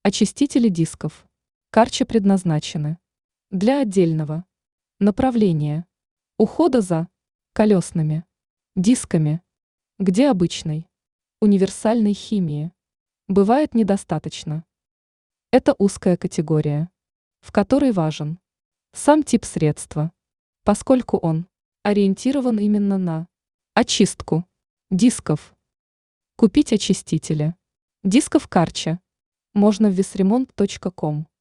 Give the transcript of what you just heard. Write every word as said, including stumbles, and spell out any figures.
Очистители дисков. Карча предназначены для отдельного направления ухода за колесными дисками, где обычной универсальной химии бывает недостаточно. Это узкая категория, в которой важен сам тип средства, поскольку он ориентирован именно на очистку дисков. Купить очистители дисков Карча можно в весремонт точка ком.